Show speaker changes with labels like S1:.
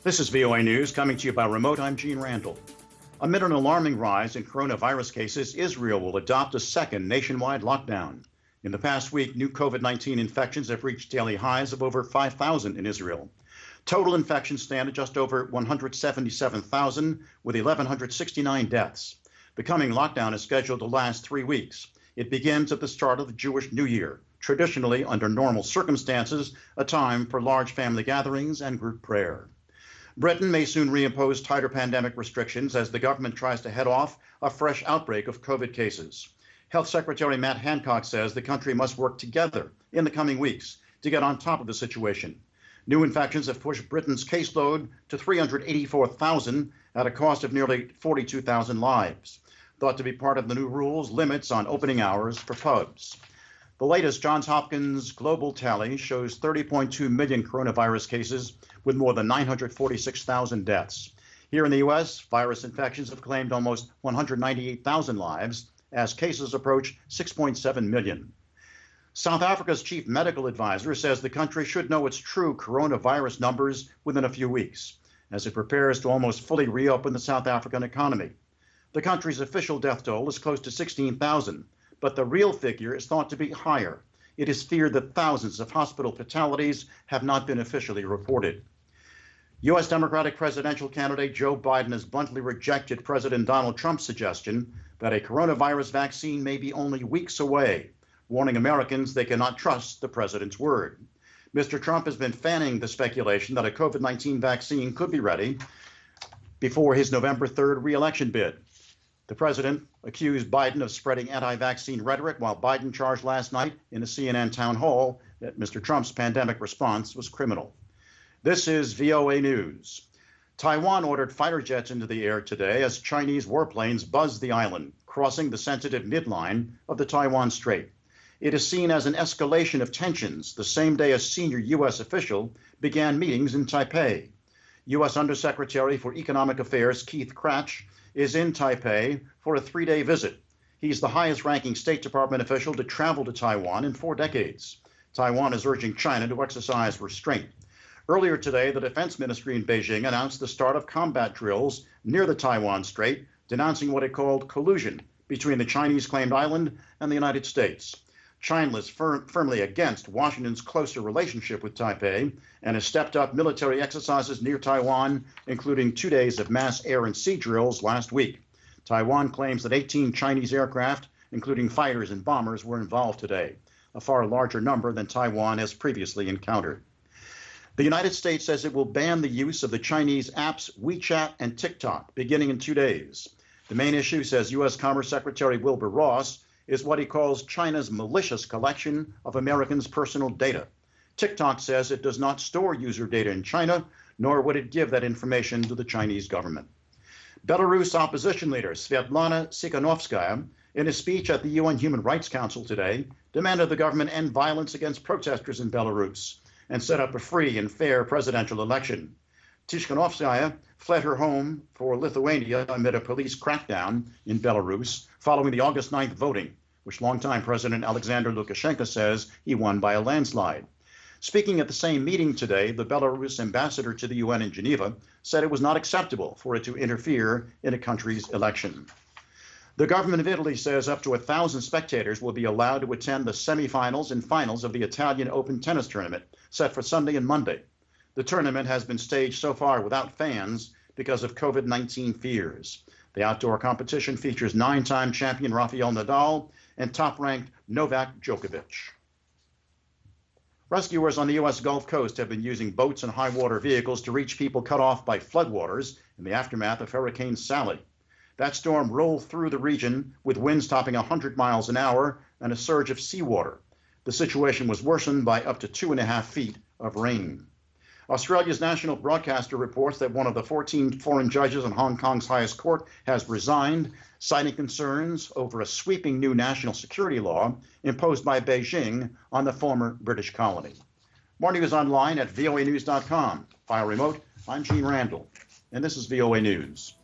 S1: This is VOA News coming to you by remote. I'm Gene Randall. Amid an alarming rise in coronavirus cases, Israel will adopt a second nationwide lockdown. In the past week, new COVID-19 infections have reached daily highs of over 5,000 in Israel. Total infections stand at just over 177,000, with 1,169 deaths. The coming lockdown is scheduled to last 3 weeks. It begins at the start of the Jewish New Year, traditionally, under normal circumstances, a time for large family gatherings and group prayer. Britain may soon reimpose tighter pandemic restrictions as the government tries to head off a fresh outbreak of COVID cases. Health Secretary Matt Hancock says the country must work together in the coming weeks to get on top of the situation. New infections have pushed Britain's caseload to 384,000 at a cost of nearly 42,000 lives, thought to be part of the new rules limits on opening hours for pubs. The latest Johns Hopkins global tally shows 30.2 million coronavirus cases with more than 946,000 deaths. Here in the U.S., virus infections have claimed almost 198,000 lives as cases approach 6.7 million. South Africa's chief medical advisor says the country should know its true coronavirus numbers within a few weeks as it prepares to almost fully reopen the South African economy. The country's official death toll is close to 16,000, but the real figure is thought to be higher. It is feared that thousands of hospital fatalities have not been officially reported. U.S. Democratic presidential candidate Joe Biden has bluntly rejected President Donald Trump's suggestion that a coronavirus vaccine may be only weeks away, warning Americans they cannot trust the president's word. Mr. Trump has been fanning the speculation that a COVID-19 vaccine could be ready before his November 3rd re-election bid. The president accused Biden of spreading anti-vaccine rhetoric, while Biden charged last night in a CNN town hall that Mr. Trump's pandemic response was criminal. This is VOA News. Taiwan ordered fighter jets into the air today as Chinese warplanes buzzed the island, crossing the sensitive midline of the Taiwan Strait. It is seen as an escalation of tensions the same day a senior U.S. official began meetings in Taipei. U.S. Undersecretary for Economic Affairs Keith Krach is in Taipei for a 3-day visit. He's the highest-ranking State Department official to travel to Taiwan in 4 decades. Taiwan is urging China to exercise restraint. Earlier today, the Defense Ministry in Beijing announced the start of combat drills near the Taiwan Strait, denouncing what it called collusion between the Chinese-claimed island and the United States. China is firmly against Washington's closer relationship with Taipei and has stepped up military exercises near Taiwan, including 2 days of mass air and sea drills last week. Taiwan claims that 18 Chinese aircraft, including fighters and bombers, were involved today, a far larger number than Taiwan has previously encountered. The United States says it will ban the use of the Chinese apps WeChat and TikTok beginning in 2 days. The main issue, says U.S. Commerce Secretary Wilbur Ross, is what he calls China's malicious collection of Americans' personal data. TikTok says it does not store user data in China, nor would it give that information to the Chinese government. Belarus opposition leader Svetlana Tikhanovskaya, in a speech at the UN Human Rights Council today, demanded the government end violence against protesters in Belarus and set up a free and fair presidential election. Tikhanovskaya fled her home for Lithuania amid a police crackdown in Belarus following the August 9th voting, which longtime President Alexander Lukashenko says he won by a landslide. Speaking at the same meeting today, the Belarus ambassador to the UN in Geneva said it was not acceptable for it to interfere in a country's election. The government of Italy says up to 1,000 spectators will be allowed to attend the semifinals and finals of the Italian Open tennis tournament set for Sunday and Monday. The tournament has been staged so far without fans because of COVID-19 fears. The outdoor competition features 9-time champion Rafael Nadal and top-ranked Novak Djokovic. Rescuers on the U.S. Gulf Coast have been using boats and high-water vehicles to reach people cut off by floodwaters in the aftermath of Hurricane Sally. That storm rolled through the region with winds topping 100 miles an hour and a surge of seawater. The situation was worsened by up to 2.5 feet of rain. Australia's national broadcaster reports that one of the 14 foreign judges on Hong Kong's highest court has resigned, citing concerns over a sweeping new national security law imposed by Beijing on the former British colony. More news online at voanews.com. File remote, I'm Gene Randall, and this is VOA News.